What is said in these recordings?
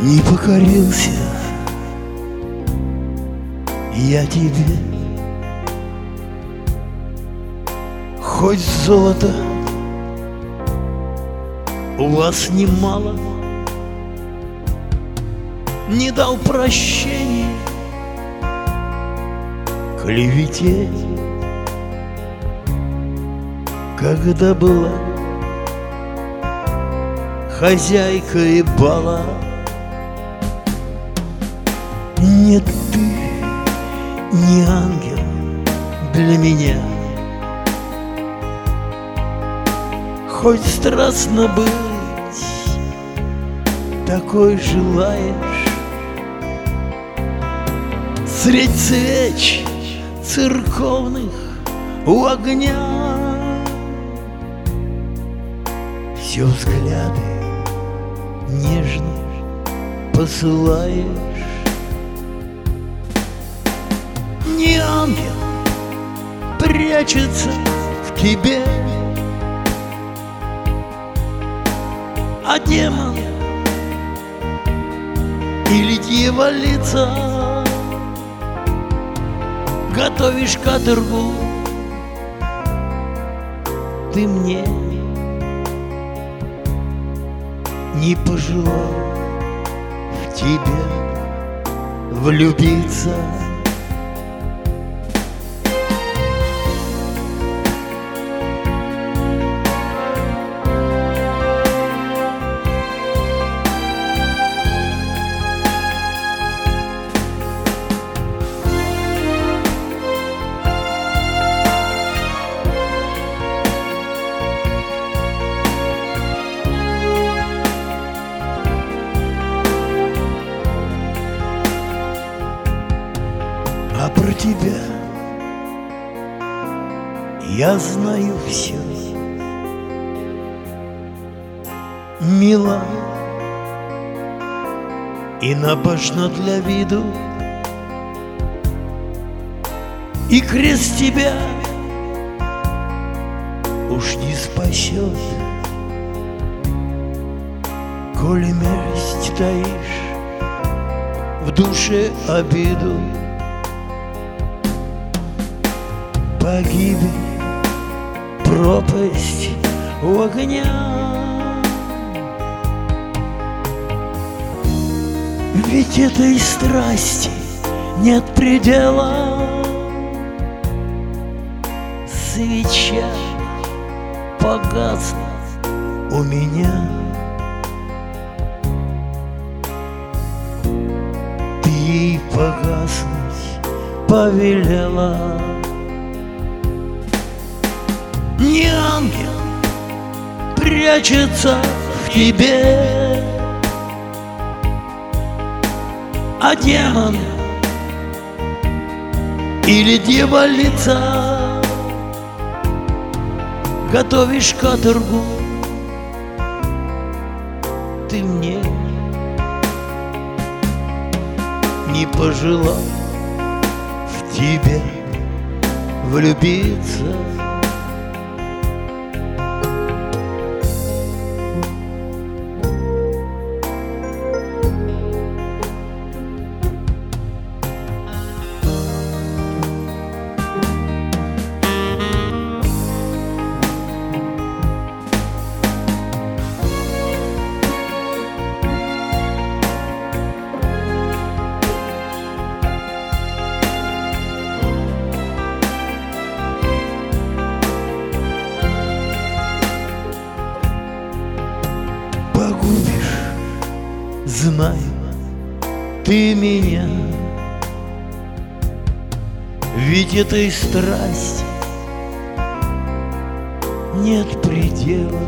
И покорился я тебе, хоть золота у вас немало, не дал прощения клевете, когда была хозяйкой бала. Нет, ты не ангел для меня, хоть страстно быть такой желаешь. Средь свеч церковных у огня все взгляды нежно посылаешь. Не ангел прячется в тебе, а демон или дьяволица. Готовишь каторгу ты мне, не пожелал в тебя влюбиться. А про тебя я знаю все. Мила и набожна для виду, и крест тебя уж не спасет, коли мерзость таишь в душе обиду. Погибель, пропасть у огня, ведь этой страсти нет предела. Свеча погасла у меня, ты ей погаснуть повелела. Не ангел прячется в тебе, а демон или дьяволица. Готовишь каторгу ты мне, не пожелал в тебя влюбиться. Погубишь, знаю, ты меня, ведь этой страсти нет предела.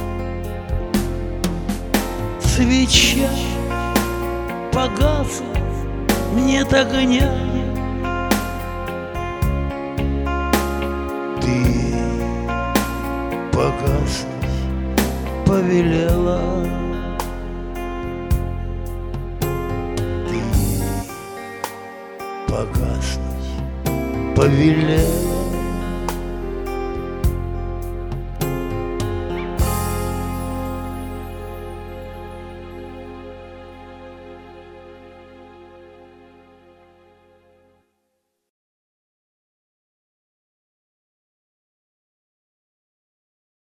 Свеча погасла, нет огня, ты погаснуть повелела. Ты погаснуть повелела.